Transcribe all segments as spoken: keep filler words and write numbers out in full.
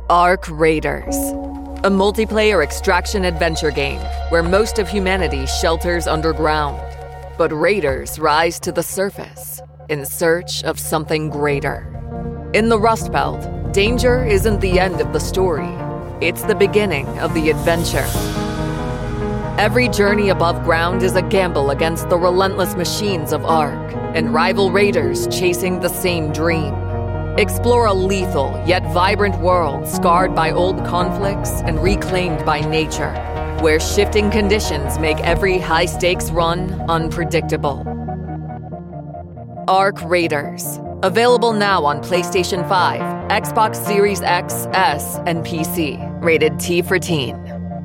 Ark Raiders, a multiplayer extraction adventure game where most of humanity shelters underground, but raiders rise to the surface in search of something greater. In the Rust Belt, danger isn't the end of the story. It's the beginning of the adventure. Every journey above ground is a gamble against the relentless machines of Ark and rival raiders chasing the same dream. Explore a lethal yet vibrant world scarred by old conflicts and reclaimed by nature, where shifting conditions make every high-stakes run unpredictable. Ark Raiders. Available now on PlayStation five, Xbox Series X, S, and P C. Rated T for Teen.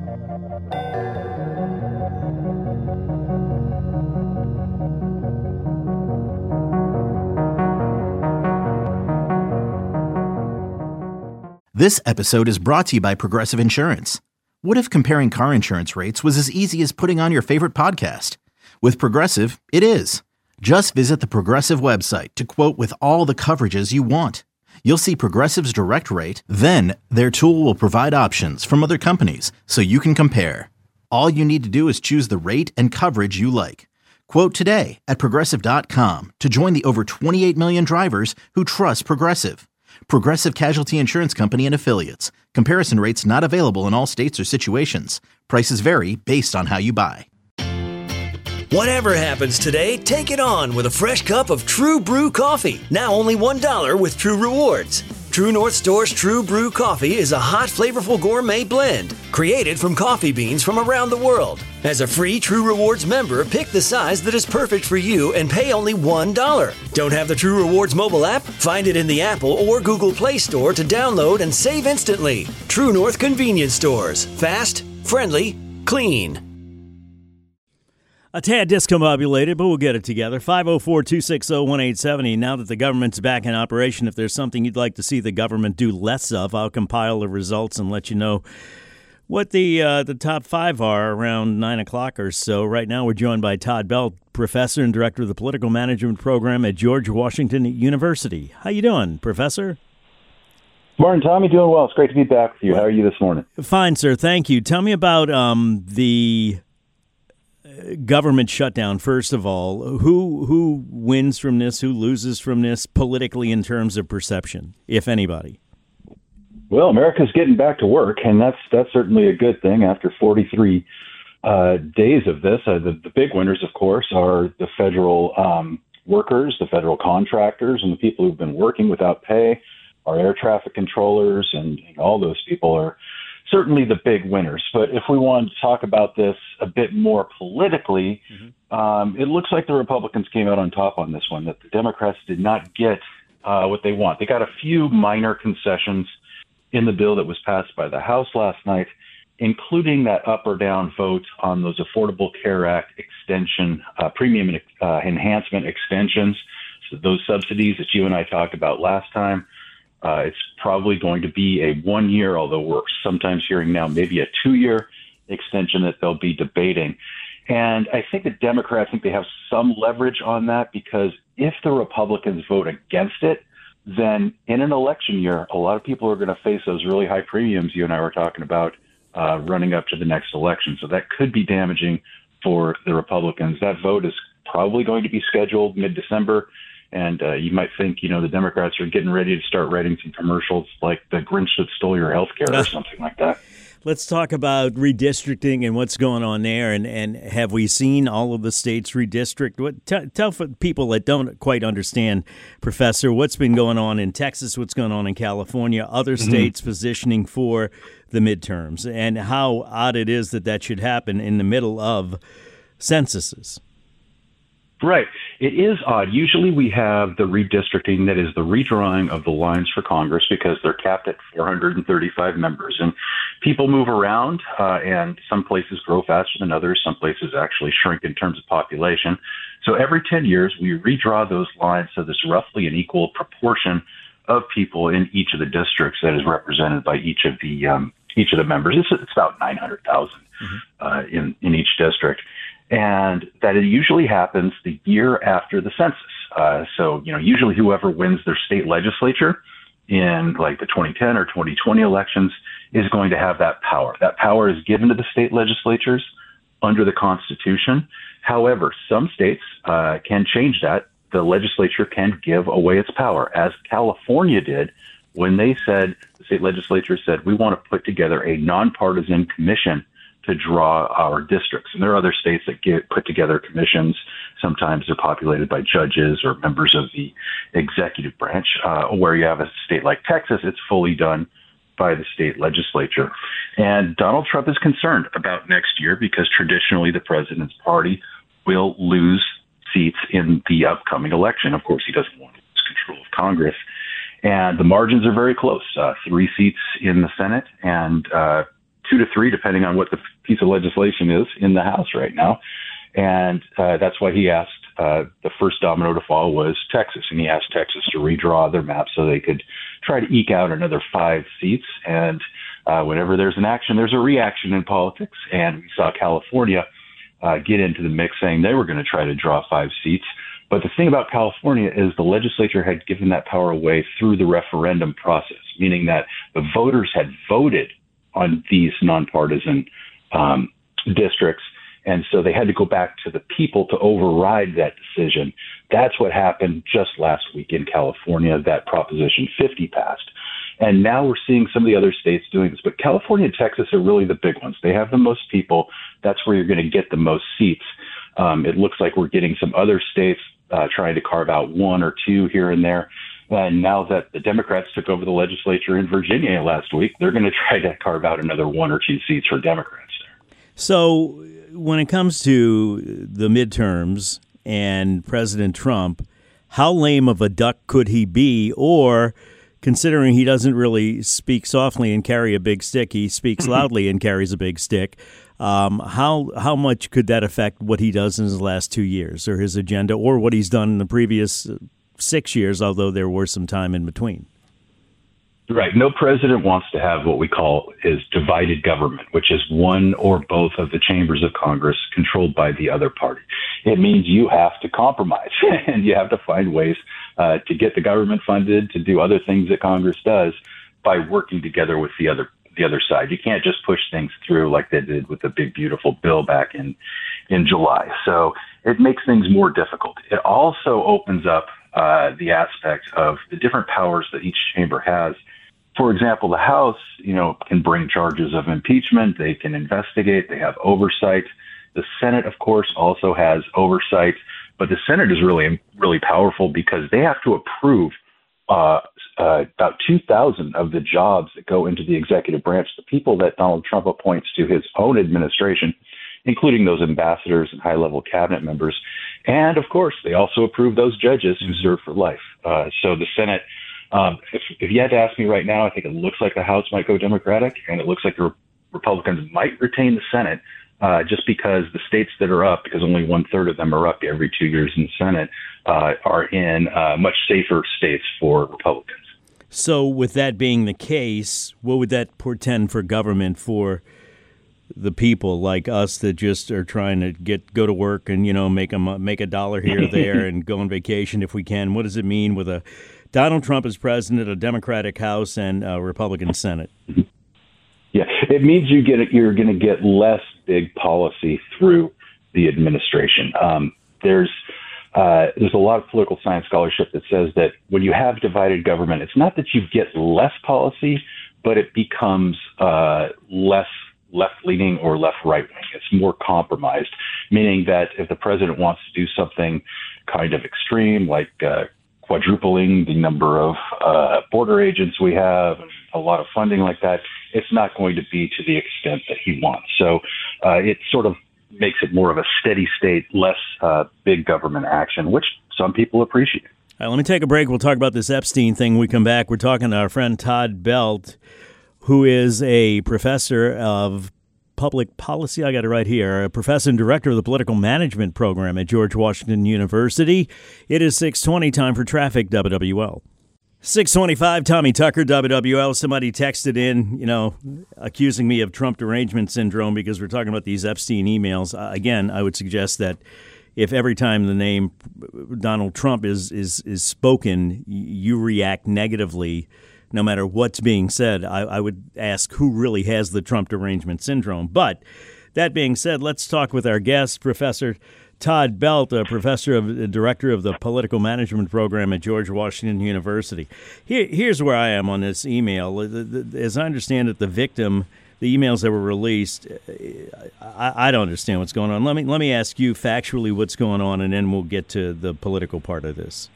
This episode is brought to you by Progressive Insurance. What if comparing car insurance rates was as easy as putting on your favorite podcast? With Progressive, it is. Just visit the Progressive website to quote with all the coverages you want. You'll see Progressive's direct rate, then their tool will provide options from other companies so you can compare. All you need to do is choose the rate and coverage you like. Quote today at Progressive dot com to join the over twenty-eight million drivers who trust Progressive. Progressive Casualty Insurance Company and Affiliates. Comparison rates not available in all states or situations. Prices vary based on how you buy. Whatever happens today, take it on with a fresh cup of True Brew coffee. Now only one dollar with True Rewards. True North Store's True Brew coffee is a hot, flavorful gourmet blend created from coffee beans from around the world. As a free True Rewards member, pick the size that is perfect for you and pay only one dollar. Don't have the True Rewards mobile app? Find it in the Apple or Google Play Store to download and save instantly. True North Convenience Stores. Fast, friendly, clean. A tad discombobulated, but we'll get it together. five oh four, two six oh, one eight seven oh. Now that the government's back in operation, if there's something you'd like to see the government do less of, I'll compile the results and let you know what the uh, the top five are around nine o'clock or so. Right now we're joined by Todd Belt, professor and director of the Political Management Program at George Washington University. How you doing, Professor? Morning, Tommy. Doing well. It's great to be back with you. How are you this morning? Fine, sir. Thank you. Tell me about um, the government shutdown, first of all. Who who wins from this? Who loses from this politically in terms of perception, if anybody? Well, America's getting back to work, and that's that's certainly a good thing after forty-three uh, days of this. Uh, the, the big winners, of course, are the federal um, workers, the federal contractors, and the people who've been working without pay. Our air traffic controllers and, and all those people are certainly the big winners. But if we want to talk about this a bit more politically, mm-hmm. um, it looks like the Republicans came out on top on this one, that the Democrats did not get uh, what they want. They got a few minor concessions in the bill that was passed by the House last night, including that up or down vote on those Affordable Care Act extension, uh, premium uh, enhancement extensions, so those subsidies that you and I talked about last time. Uh, it's probably going to be a one-year, although we're sometimes hearing now maybe a two-year extension that they'll be debating. And I think the Democrats think they have some leverage on that, because if the Republicans vote against it, then in an election year, a lot of people are going to face those really high premiums you and I were talking about uh, running up to the next election. So that could be damaging for the Republicans. That vote is probably going to be scheduled mid-December. And uh, you might think, you know, the Democrats are getting ready to start writing some commercials like the Grinch that stole your health care or something like that. Let's talk about redistricting and what's going on there. And, and have we seen all of the states redistrict? What, t- tell for people that don't quite understand, Professor, what's been going on in Texas, what's going on in California, other mm-hmm. states positioning for the midterms, and how odd it is that that should happen in the middle of censuses. Right. It is odd. Usually we have the redistricting that is the redrawing of the lines for Congress, because they're capped at four hundred thirty-five members. And people move around, uh, and some places grow faster than others. Some places actually shrink in terms of population. So every ten years, we redraw those lines so there's roughly an equal proportion of people in each of the districts that is represented by each of the um, each of the members. It's, it's about nine hundred thousand mm-hmm. uh, in, in each district. And that it usually happens the year after the census. Uh, so, you know, usually whoever wins their state legislature in like the twenty ten or twenty twenty elections is going to have that power. That power is given to the state legislatures under the Constitution. However, some states uh, can change that. The legislature can give away its power, as California did when they said, the state legislature said, we want to put together a nonpartisan commission to draw our districts. And there are other states that get put together commissions. Sometimes they're populated by judges or members of the executive branch. Uh, where you have a state like Texas, it's fully done by the state legislature. And Donald Trump is concerned about next year because traditionally the president's party will lose seats in the upcoming election. Of course, he doesn't want to lose control of Congress. And the margins are very close, uh, three seats in the Senate and uh, two to three, depending on what the piece of legislation is in the House right now. And uh, that's why he asked, uh, the first domino to fall was Texas. And he asked Texas to redraw their map so they could try to eke out another five seats. And uh, whenever there's an action, there's a reaction in politics. And we saw California uh, get into the mix saying they were going to try to draw five seats. But the thing about California is the legislature had given that power away through the referendum process, meaning that the voters had voted on these nonpartisan um, districts. And so they had to go back to the people to override that decision. That's what happened just last week in California, that Proposition fifty passed. And now we're seeing some of the other states doing this. But California and Texas are really the big ones. They have the most people. That's where you're going to get the most seats. Um, it looks like we're getting some other states uh, trying to carve out one or two here and there. And now that the Democrats took over the legislature in Virginia last week, they're going to try to carve out another one or two seats for Democrats there. So when it comes to the midterms and President Trump, how lame of a duck could he be? Or, considering he doesn't really speak softly and carry a big stick, he speaks loudly and carries a big stick, um, how how much could that affect what he does in his last two years or his agenda or what he's done in the previous six years, although there was some time in between? Right. No president wants to have what we call is divided government, which is one or both of the chambers of Congress controlled by the other party. It means you have to compromise and you have to find ways uh, to get the government funded, to do other things that Congress does by working together with the other the other side. You can't just push things through like they did with the big, beautiful bill back in, in July. So it makes things more difficult. It also opens up uh, the aspect of the different powers that each chamber has. For example, the House, you know, can bring charges of impeachment. They can investigate. They have oversight. The Senate, of course, also has oversight. But the Senate is really, really powerful because they have to approve uh, uh, about two thousand of the jobs that go into the executive branch, the people that Donald Trump appoints to his own administration, including those ambassadors and high-level cabinet members. And, of course, they also approve those judges who serve for life. Uh, so the Senate, um, if, if you had to ask me right now, I think it looks like the House might go Democratic, and it looks like the Republicans might retain the Senate uh, just because the states that are up, because only one-third of them are up every two years in the Senate, uh, are in uh, much safer states for Republicans. So with that being the case, what would that portend for government for the people like us that just are trying to get go to work and, you know, make a, make a dollar here or there and go on vacation if we can? What does it mean with a Donald Trump as president, a Democratic House, and a Republican Senate? Yeah, it means you get you're going to get less big policy through the administration. Um, there's uh, there's a lot of political science scholarship that says that when you have divided government, it's not that you get less policy, but it becomes uh, less left-leaning or left right-wing. It's more compromised, meaning that if the president wants to do something kind of extreme, like uh, quadrupling the number of uh, border agents we have, and a lot of funding like that, it's not going to be to the extent that he wants. So uh, it sort of makes it more of a steady state, less uh, big government action, which some people appreciate. All right, let me take a break. We'll talk about this Epstein thing when we come back. We're talking to our friend Todd Belt, who is a professor of public policy. I got it right here. A professor and director of the political management program at George Washington University. It is six twenty, time for traffic, W W L. six twenty-five, Tommy Tucker, W W L. Somebody texted in, you know, accusing me of Trump derangement syndrome because we're talking about these Epstein emails. Uh, again, I would suggest that if every time the name Donald Trump is is is spoken, you react negatively no matter what's being said. I, I would ask who really has the Trump derangement syndrome. But that being said, let's talk with our guest, Professor Todd Belt, a professor of the director of the political management program at George Washington University. Here, here's where I am on this email. As I understand it, the victim, the emails that were released, I, I don't understand what's going on. Let me let me ask you factually what's going on, and then we'll get to the political part of this.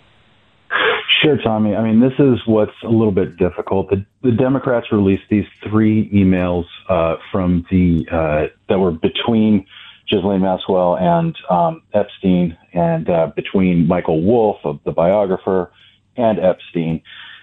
Sure, Tommy. I mean, this is what's a little bit difficult. The, the Democrats released these three emails uh, from the uh, that were between Ghislaine Maxwell and um, Epstein, and uh, between Michael Wolff, of the biographer, and Epstein.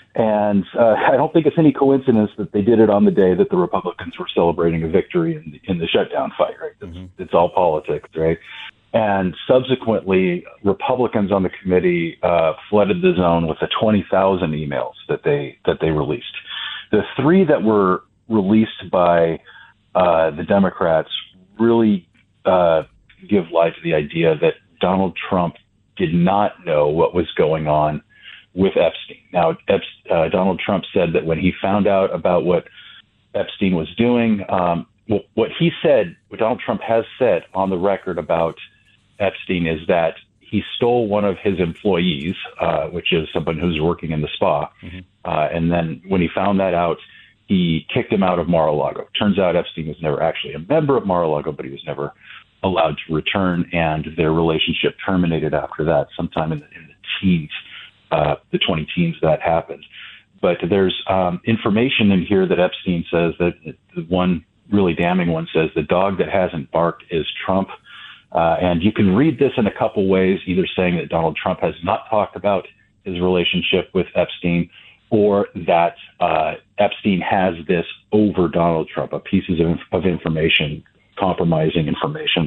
And uh, I don't think it's any coincidence that they did it on the day that the Republicans were celebrating a victory in the, in the shutdown fight, right? It's, mm-hmm. it's all politics, right? And subsequently, Republicans on the committee uh, flooded the zone with the twenty thousand emails that they that they released. The three that were released by uh, the Democrats really uh, give life to the idea that Donald Trump did not know what was going on with Epstein. Now, Epst- uh, Donald Trump said that when he found out about what Epstein was doing, um, w- what he said, what Donald Trump has said on the record about Epstein is that he stole one of his employees, uh, which is someone who's working in the spa. Mm-hmm. Uh, and then when he found that out, he kicked him out of Mar-a-Lago. Turns out Epstein was never actually a member of Mar-a-Lago, but he was never allowed to return, and their relationship terminated after that, sometime in the, in the teens, uh, the twenty teens that happened. But there's um, information in here that Epstein says that the one really damning one says the dog that hasn't barked is Trump. Uh, and you can read this in a couple ways, either saying that Donald Trump has not talked about his relationship with Epstein, or that uh, Epstein has this over Donald Trump, a pieces of, of information, compromising information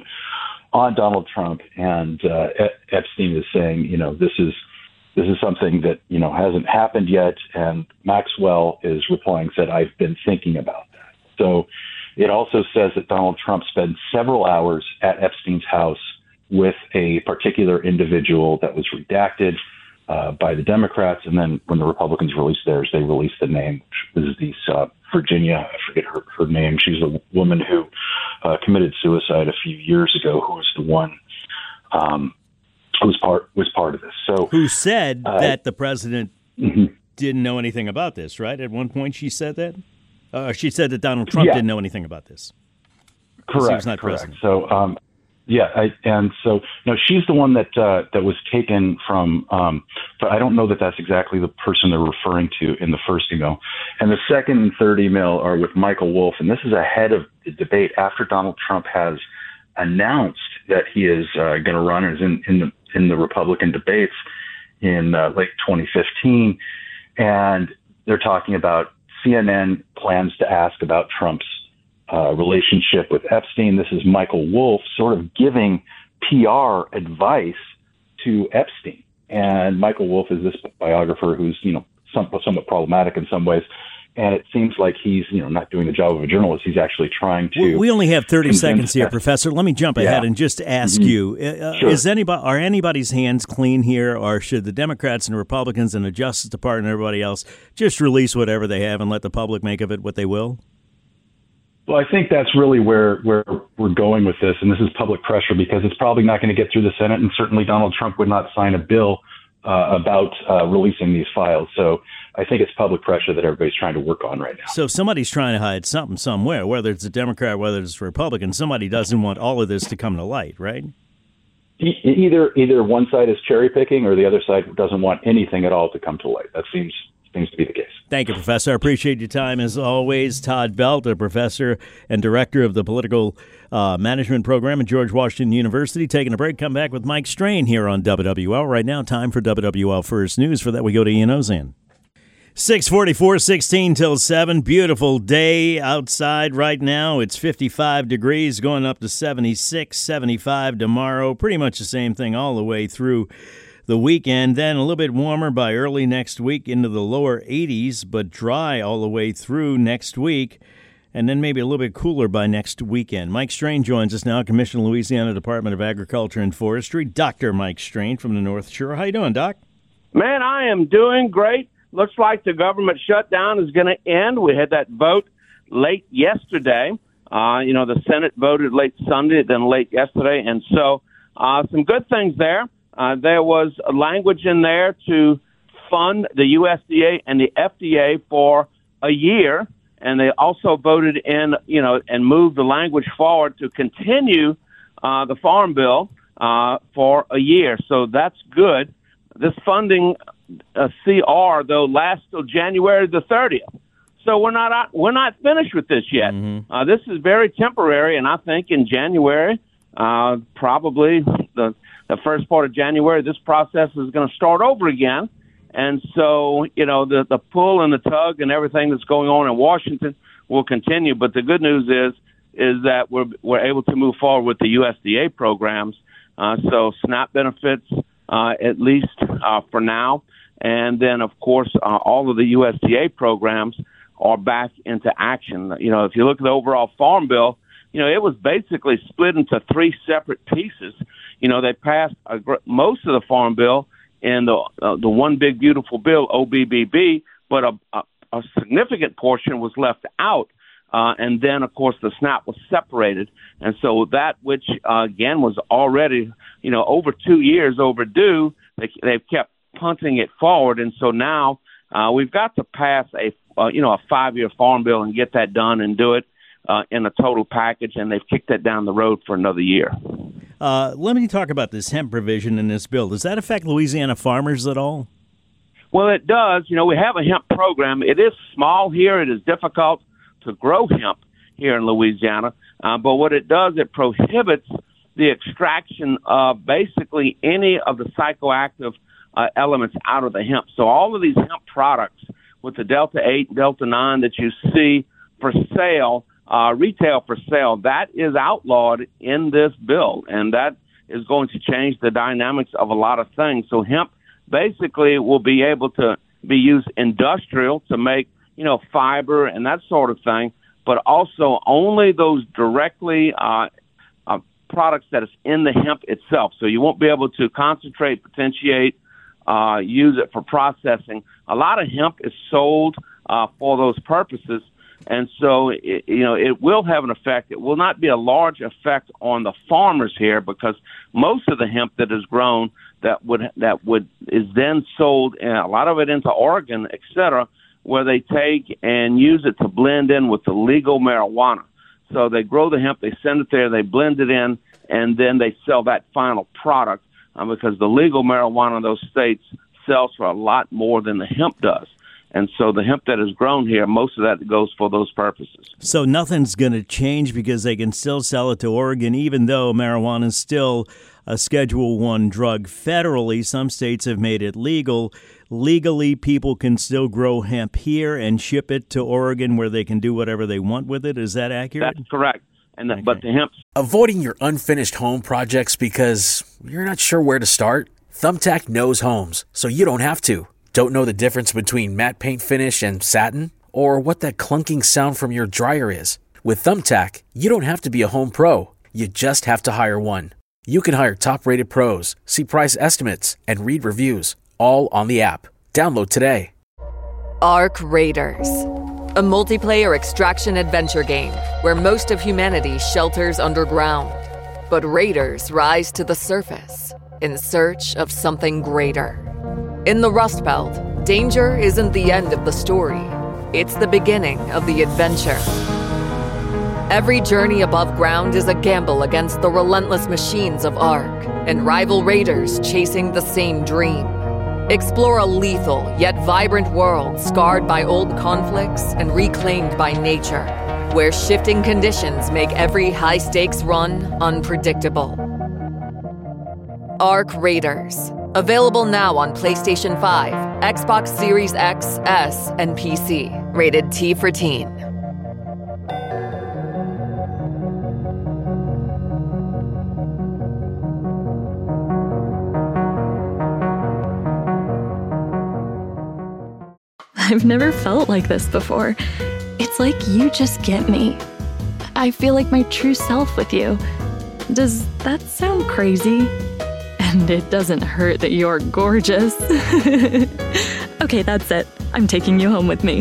on Donald Trump. And uh, Epstein is saying, you know, this is this is something that, you know, hasn't happened yet. And Maxwell is replying, said, I've been thinking about that. So it also says that Donald Trump spent several hours at Epstein's house with a particular individual that was redacted uh, by the Democrats. And then when the Republicans released theirs, they released the name, which was this uh, Virginia, I forget her, her name. She's a woman who uh, committed suicide a few years ago, who was the one um, who was part, was part of this. So Who said uh, that the president mm-hmm. didn't know anything about this, right? At one point she said that? Uh, she said that Donald Trump yeah. didn't know anything about this. Correct. He was not correct. president. So, um, yeah, I, and so no, she's the one that uh, that was taken from. Um, but I don't know that that's exactly the person they're referring to in the first email. And the second and third email are with Michael Wolff, and this is ahead of the debate after Donald Trump has announced that he is uh, going to run and is in, in the in the Republican debates in uh, late twenty fifteen, and they're talking about C N N plans to ask about Trump's uh, relationship with Epstein. This is Michael Wolff sort of giving P R advice to Epstein. And Michael Wolff is this biographer who's, you know, some, somewhat problematic in some ways. And it seems like he's, you know, not doing the job of a journalist. He's actually trying to. We only have thirty seconds here, Professor. Let me jump ahead yeah. and just ask mm-hmm. you: uh, sure. Is anybody, are anybody's hands clean here, or should the Democrats and Republicans and the Justice Department and everybody else just release whatever they have and let the public make of it what they will? Well, I think that's really where where we're going with this, and this is public pressure because it's probably not going to get through the Senate, and certainly Donald Trump would not sign a bill Uh, about uh, releasing these files. So I think it's public pressure that everybody's trying to work on right now. So somebody's trying to hide something somewhere, whether it's a Democrat, whether it's a Republican. Somebody doesn't want all of this to come to light, right? E- either either one side is cherry picking or the other side doesn't want anything at all to come to light. That seems seems to be the case. Thank you, Professor. I appreciate your time as always. Todd Belt, a professor and director of the political uh, management program at George Washington University. Taking a break. Come back with Mike Strain here on W W L. Right now, time for W W L First News. For that, we go to Ian Ozan. six forty-four, sixteen till seven. Beautiful day outside right now. It's fifty-five degrees, going up to seventy-six, seventy-five tomorrow. Pretty much the same thing all the way through the weekend. Then a little bit warmer by early next week into the lower eighties, but dry all the way through next week. And then maybe a little bit cooler by next weekend. Mike Strain joins us now, Commissioner, Louisiana Department of Agriculture and Forestry. Doctor Mike Strain from the North Shore. How you doing, Doc? Man, I am doing great. looks like the government shutdown is going to end. We had that vote late yesterday. Uh, you know, the Senate voted late Sunday, then late yesterday. And so uh, some good things there. Uh, there was a language in there to fund the U S D A and the F D A for a year. And they also voted in, you know, and moved the language forward to continue uh, the Farm Bill uh, for a year. So that's good. This funding uh, C R, though, lasts till January the thirtieth. So we're not out, we're not finished with this yet. Mm-hmm. Uh, this is very temporary, and I think in January, uh, probably the the first part of January, this process is going to start over again. And so, you know, the the pull and the tug and everything that's going on in Washington will continue. But the good news is is that we're we're able to move forward with the U S D A programs. Uh, so SNAP benefits, uh, at least uh, for now, and then of course uh, all of the U S D A programs are back into action. You know, if you look at the overall Farm Bill, you know, it was basically split into three separate pieces. You know, they passed a, most of the Farm Bill in the uh, the one big beautiful bill, O B B B, but a, a, a significant portion was left out. Uh, and then, of course, the SNAP was separated. And so that which, uh, again, was already, you know, over two years overdue, they, they've kept punting it forward. And so now uh, we've got to pass a Uh, you know, a five-year farm bill and get that done and do it uh, in a total package, and they've kicked that down the road for another year. Uh, let me talk about this hemp provision in this bill. Does that affect Louisiana farmers at all? Well, it does. You know, we have a hemp program. It is small here. It is difficult to grow hemp here in Louisiana, uh, but what it does, it prohibits the extraction of basically any of the psychoactive uh, elements out of the hemp. So all of these hemp products with the Delta eight, Delta nine that you see for sale, uh, retail for sale, that is outlawed in this bill, and that is going to change the dynamics of a lot of things. So hemp basically will be able to be used industrial to make, you know, fiber and that sort of thing, but also only those directly uh, uh, products that is in the hemp itself. So you won't be able to concentrate, potentiate, Uh, use it for processing. A lot of hemp is sold uh, for those purposes, and so it, you know it will have an effect. It will not be a large effect on the farmers here because most of the hemp that is grown that would that would is then sold, and a lot of it into Oregon, et cetera, where they take and use it to blend in with the legal marijuana. So they grow the hemp, they send it there, they blend it in, and then they sell that final product. Uh, because the legal marijuana in those states sells for a lot more than the hemp does. And so the hemp that is grown here, most of that goes for those purposes. So nothing's going to change because they can still sell it to Oregon, even though marijuana is still a Schedule One drug federally. Some states have made it legal. Legally, people can still grow hemp here and ship it to Oregon where they can do whatever they want with it. Is that accurate? That's correct. And the, okay. But the hemp. Avoiding your unfinished home projects because you're not sure where to start? Thumbtack knows homes, so you don't have to. Don't know the difference between matte paint finish and satin? Or what that clunking sound from your dryer is? With Thumbtack, you don't have to be a home pro. You just have to hire one. You can hire top-rated pros, see price estimates, and read reviews, all on the app. Download today. Arc Raiders, a multiplayer extraction adventure game where most of humanity shelters underground. But raiders rise to the surface in search of something greater. In the Rust Belt, danger isn't the end of the story. It's the beginning of the adventure. Every journey above ground is a gamble against the relentless machines of Arc and rival raiders chasing the same dream. Explore a lethal yet vibrant world scarred by old conflicts and reclaimed by nature, where shifting conditions make every high-stakes run unpredictable. Arc Raiders. Available now on PlayStation five, Xbox Series X, S, and P C. Rated T for Teen. I've never felt like this before. It's like you just get me. I feel like my true self with you. Does that sound crazy? And it doesn't hurt that you're gorgeous. Okay, that's it. I'm taking you home with me.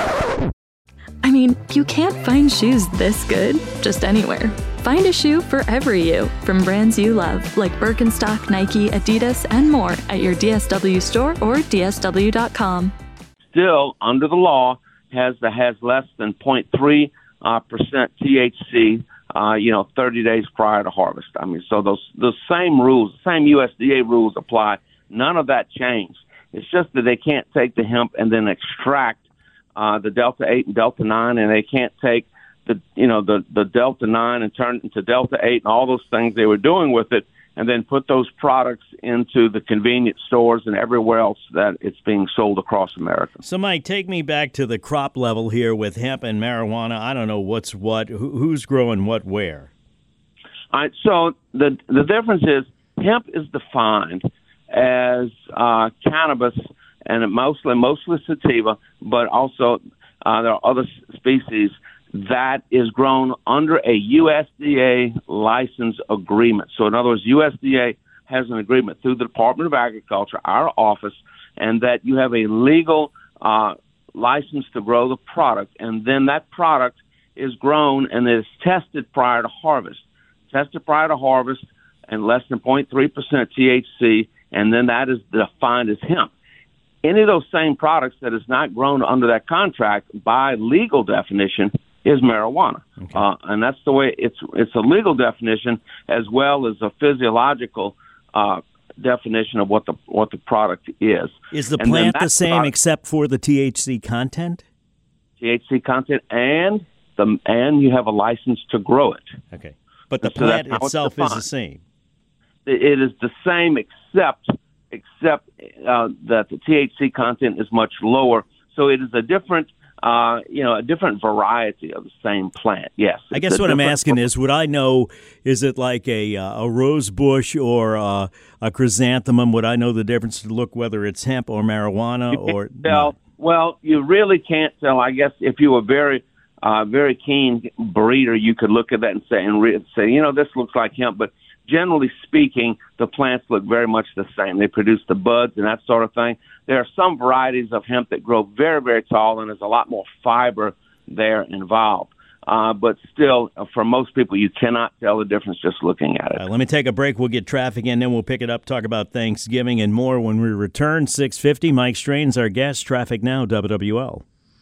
I mean, you can't find shoes this good just anywhere. Find a shoe for every you from brands you love, like Birkenstock, Nike, Adidas, and more at your D S W store or D S W dot com. Still, under the law, has the, has less than zero point three uh, percent T H C, uh, you know, thirty days prior to harvest. I mean, so those the same rules, the same U S D A rules apply. None of that changed. It's just that they can't take the hemp and then extract uh, the Delta eight and Delta nine, and they can't take the you know the, the Delta nine and turn it into Delta eight and all those things they were doing with it, and then put those products into the convenience stores and everywhere else that it's being sold across America. So, Mike, take me back to the crop level here with hemp and marijuana. I don't know what's what. Who, who's growing what where? All right, so the the difference is hemp is defined as uh, cannabis, and mostly mostly sativa, but also uh, there are other species that is grown under a U S D A license agreement. So in other words, U S D A has an agreement through the Department of Agriculture, our office, and that you have a legal uh, license to grow the product, and then that product is grown and is tested prior to harvest. Tested prior to harvest and less than zero point three percent T H C, and then that is defined as hemp. Any of those same products that is not grown under that contract by legal definition is marijuana. Okay. Uh, and that's the way it's it's a legal definition as well as a physiological uh, definition of what the what the product is. Is the and plant the same product, except for the T H C content? T H C content, and the and you have a license to grow it. Okay. But the so plant itself is the same. It is the same except except uh, that the T H C content is much lower. So it is a different Uh, you know, a different variety of the same plant. Yes. I guess what I'm asking is, would I know, is it like a uh, a rose bush or uh, a chrysanthemum? Would I know the difference to look whether it's hemp or marijuana? Or tell, well, you really can't tell. I guess if you were very, uh, very keen breeder, you could look at that and say, and re- say, you know, this looks like hemp. But generally speaking, the plants look very much the same. They produce the buds and that sort of thing. There are some varieties of hemp that grow very, very tall, and there's a lot more fiber there involved. Uh, but still, for most people, you cannot tell the difference just looking at it. Right, let me take a break. We'll get traffic in, then we'll pick it up, talk about Thanksgiving and more when we return. six fifty, Mike Strain's our guest. Traffic now, W W L.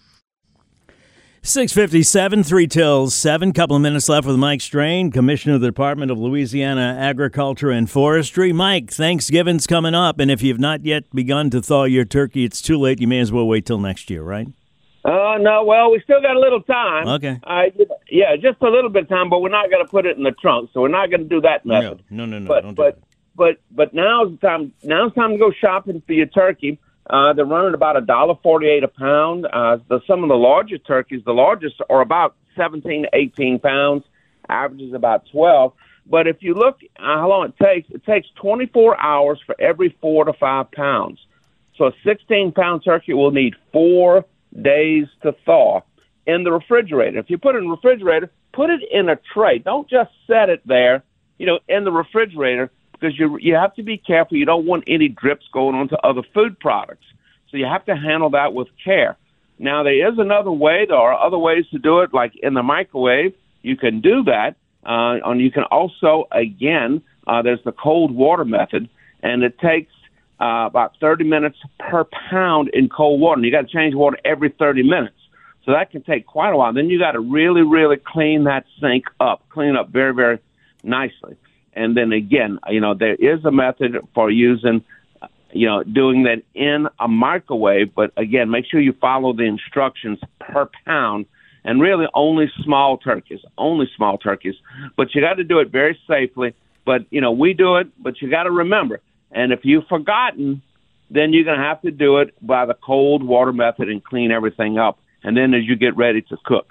six fifty-seven, three till seven. Couple of minutes left with Mike Strain, Commissioner of the Department of Louisiana Agriculture and Forestry. Mike, Thanksgiving's coming up, and if you've not yet begun to thaw your turkey, it's too late. You may as well wait till next year, right? Uh, no, well, we still got a little time. Okay. Uh, yeah, just a little bit of time, but we're not going to put it in the trunk, so we're not going to do that method. No, no, no, no but, don't but, do that. But, but now's the time. Now's time to go shopping for your turkey. Uh, they're running about one dollar forty-eight a pound. Uh, the, some of the larger turkeys, the largest, are about seventeen to eighteen pounds. Average is about twelve. But if you look at how long it takes, it takes twenty-four hours for every four to five pounds. So a sixteen-pound turkey will need four days to thaw in the refrigerator. If you put it in the refrigerator, put it in a tray. Don't just set it there, you know, in the refrigerator, because you you have to be careful. You don't want any drips going onto other food products. So you have to handle that with care. Now, there is another way. There are other ways to do it, like in the microwave. You can do that. Uh, and you can also, again, uh, there's the cold water method, and it takes uh, about thirty minutes per pound in cold water. And you got to change water every thirty minutes. So that can take quite a while. Then you got to really, really clean that sink up, clean it up very, very nicely. And then again, you know, there is a method for using, you know, doing that in a microwave. But again, make sure you follow the instructions per pound, and really only small turkeys, only small turkeys. But you got to do it very safely. But, you know, we do it, but you got to remember. And if you've forgotten, then you're going to have to do it by the cold water method and clean everything up. And then as you get ready to cook.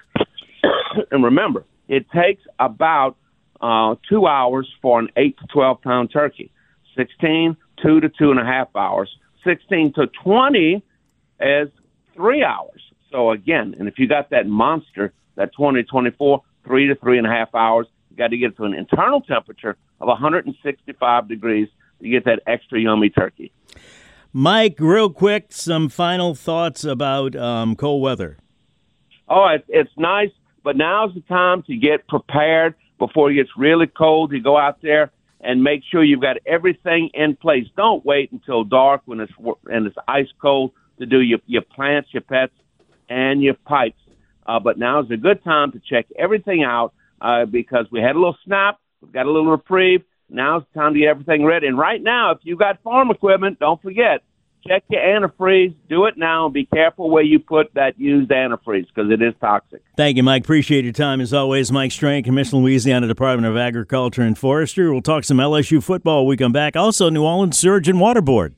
And remember, it takes about Uh, two hours for an eight to twelve pound turkey. Sixteen, two to two and a half hours. Sixteen to twenty is three hours. So again, and if you got that monster, that twenty to twenty-four, three to three and a half hours, you got to get it to an internal temperature of one hundred sixty-five degrees to get that extra yummy turkey. Mike, real quick, some final thoughts about um, cold weather. Oh, it's, it's nice, but now's the time to get prepared before it gets really cold. You go out there and make sure you've got everything in place. Don't wait until dark when it's and it's ice cold to do your, your plants, your pets, and your pipes. Uh, but now is a good time to check everything out uh, because we had a little snap. We've got a little reprieve. Now it's time to get everything ready. And right now, if you've got farm equipment, don't forget, check your antifreeze. Do it now and be careful where you put that used antifreeze because it is toxic. Thank you, Mike. Appreciate your time as always. Mike Strain, Commissioner, Louisiana Department of Agriculture and Forestry. We'll talk some L S U football when we come back. Also, New Orleans Surge and Water Board.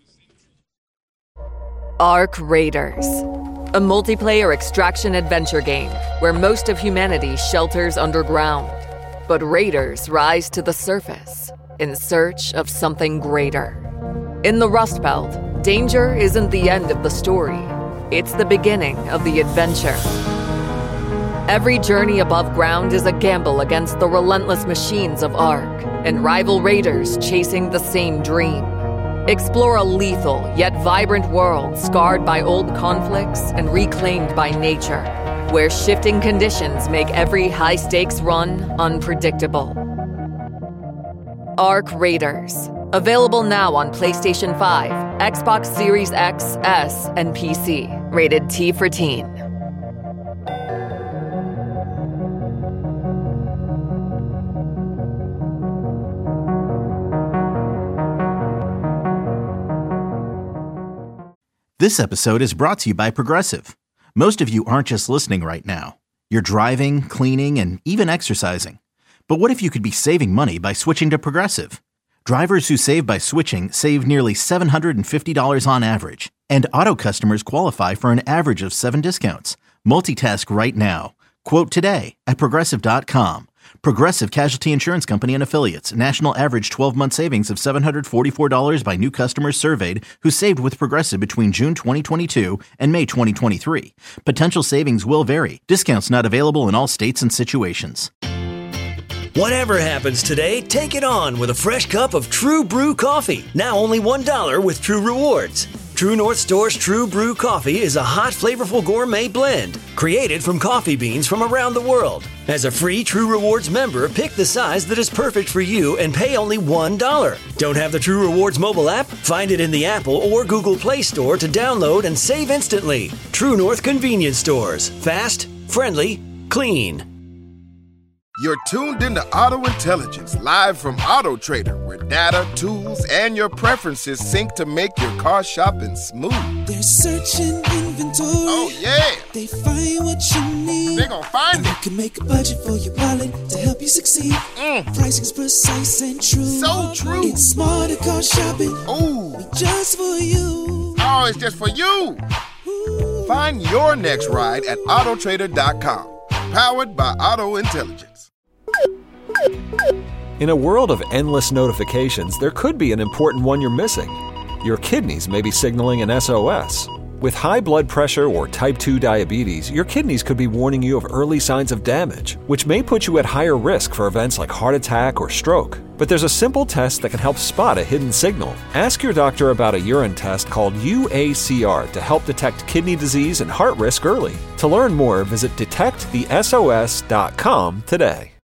Ark Raiders, a multiplayer extraction adventure game where most of humanity shelters underground. But raiders rise to the surface in search of something greater. In the Rust Belt, danger isn't the end of the story. It's the beginning of the adventure. Every journey above ground is a gamble against the relentless machines of Ark and rival raiders chasing the same dream. Explore a lethal yet vibrant world scarred by old conflicts and reclaimed by nature, where shifting conditions make every high-stakes run unpredictable. Ark Raiders. Available now on PlayStation five, Xbox Series X, S, and P C. Rated T for Teen. This episode is brought to you by Progressive. Most of you aren't just listening right now. You're driving, cleaning, and even exercising. But what if you could be saving money by switching to Progressive? Drivers who save by switching save nearly seven hundred fifty dollars on average, and auto customers qualify for an average of seven discounts. Multitask right now. Quote today at Progressive dot com. Progressive Casualty Insurance Company and Affiliates. National average twelve-month savings of seven hundred forty-four dollars by new customers surveyed who saved with Progressive between June twenty twenty-two and May twenty twenty-three. Potential savings will vary. Discounts not available in all states and situations. Whatever happens today, take it on with a fresh cup of True Brew coffee. Now only one dollar with True Rewards. True North Store's True Brew coffee is a hot, flavorful gourmet blend created from coffee beans from around the world. As a free True Rewards member, pick the size that is perfect for you and pay only one dollar. Don't have the True Rewards mobile app? Find it in the Apple or Google Play Store to download and save instantly. True North Convenience Stores. Fast, friendly, clean. You're tuned into Auto Intelligence, live from Auto Trader, where data, tools, and your preferences sync to make your car shopping smooth. They're searching inventory. Oh, yeah. They find what you need. They're gonna find and it. You can make a budget for your wallet to help you succeed. Mm. Pricing's precise and true. So true. It's smarter car shopping. Ooh. Just for you. Oh, it's just for you. Ooh. Find your next ride at Auto Trader dot com. Powered by Auto Intelligence. In a world of endless notifications, there could be an important one you're missing. Your kidneys may be signaling an S O S. With high blood pressure or type two diabetes, your kidneys could be warning you of early signs of damage, which may put you at higher risk for events like heart attack or stroke. But there's a simple test that can help spot a hidden signal. Ask your doctor about a urine test called U A C R to help detect kidney disease and heart risk early. To learn more, visit detect the S O S dot com today.